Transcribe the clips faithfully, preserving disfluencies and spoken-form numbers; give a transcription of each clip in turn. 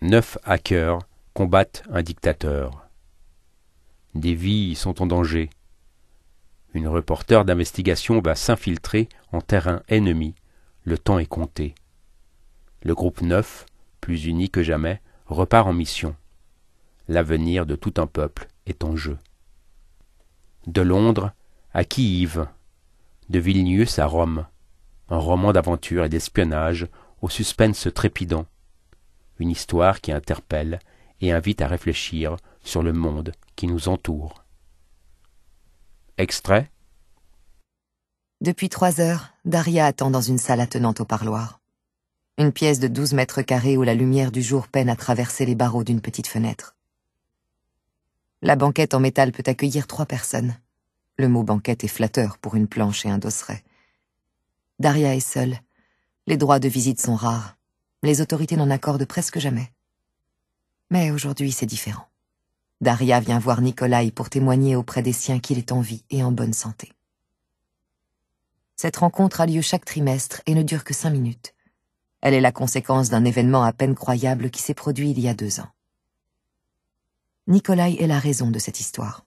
Neuf hackers combattent un dictateur. Des vies sont en danger. Une reporter d'investigation va s'infiltrer en terrain ennemi. Le temps est compté. Le groupe neuf, plus uni que jamais, repart en mission. L'avenir de tout un peuple est en jeu. De Londres à Kiev, de Vilnius à Rome, un roman d'aventure et d'espionnage au suspense trépidant. Une histoire qui interpelle et invite à réfléchir sur le monde qui nous entoure. Extrait. Depuis trois heures, Daria attend dans une salle attenante au parloir. Une pièce de douze mètres carrés où la lumière du jour peine à traverser les barreaux d'une petite fenêtre. La banquette en métal peut accueillir trois personnes. Le mot banquette est flatteur pour une planche et un dosseret. Daria est seule. Les droits de visite sont rares. Les autorités n'en accordent presque jamais. Mais aujourd'hui, c'est différent. Daria vient voir Nikolai pour témoigner auprès des siens qu'il est en vie et en bonne santé. Cette rencontre a lieu chaque trimestre et ne dure que cinq minutes. Elle est la conséquence d'un événement à peine croyable qui s'est produit il y a deux ans. Nikolai est la raison de cette histoire.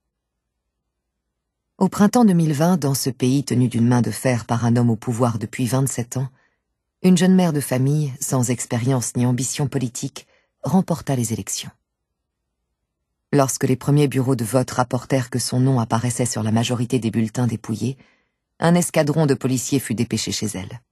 Au printemps deux mille vingt, dans ce pays tenu d'une main de fer par un homme au pouvoir depuis vingt-sept ans, une jeune mère de famille, sans expérience ni ambition politique, remporta les élections. Lorsque les premiers bureaux de vote rapportèrent que son nom apparaissait sur la majorité des bulletins dépouillés, un escadron de policiers fut dépêché chez elle.